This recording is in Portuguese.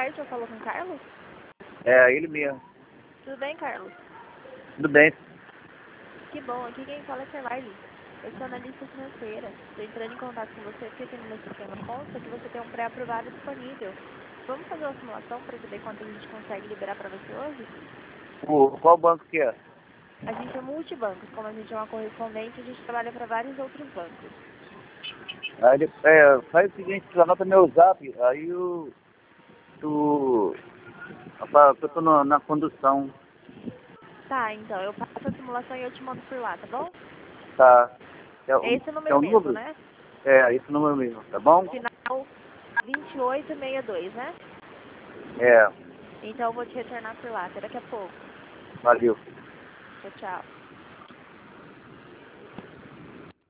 tarde, eu falo com o Carlos? É, ele mesmo. Tudo bem, Carlos? Tudo bem. Que bom, aqui quem fala é Ferlari. Eu sou analista financeira. Estou entrando em contato com você porque aqui no meu sistema consta que você tem um pré-aprovado disponível. Vamos fazer uma simulação para saber quanto a gente consegue liberar para você hoje? Qual banco que é? A gente é multibancos, como a gente é uma correspondente, a gente trabalha para vários outros bancos. Aí, faz o seguinte, tu anota meu zap, aí rapaz, eu tô na condução. Tá, então, eu faço a simulação e eu te mando por lá, tá bom? Tá. É esse É número o mesmo, número? né? É, esse número mesmo, tá bom? Final 2862, né? É, Então eu vou te retornar por lá, até daqui a pouco. valeu. Tchau, tchau.